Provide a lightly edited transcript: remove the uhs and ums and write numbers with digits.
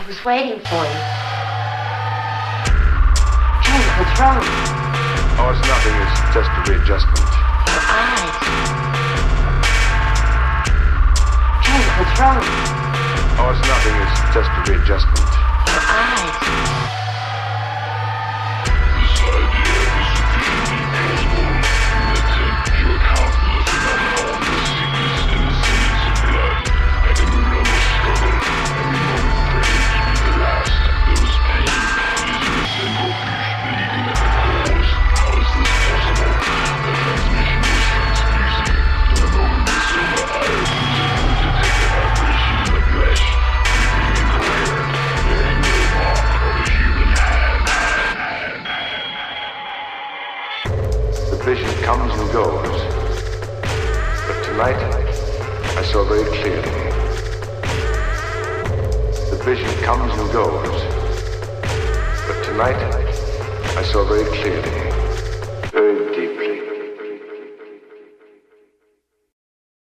was waiting for you. Jay, what's wrong? Oh, it's nothing. It's just a readjustment. Your eyes. Jay, what's wrong? Oh, it's nothing. It's just a readjustment. Your eyes. This idea is sufficiently plausible in the take into account the phenomenon of the sickness and the sins of blood. I can no longer struggle. Every moment threatens to be the last. There was pain, dizziness, and refuge bleeding at the cause. How is this possible? The transmission was transfusing. The moment the silver iron continued to detect the vibration in the flesh, breathing incoherent, bearing no mark of a human hand. The vision comes and goes. But tonight, I saw very clearly. The vision comes and goes. But tonight, I saw very clearly.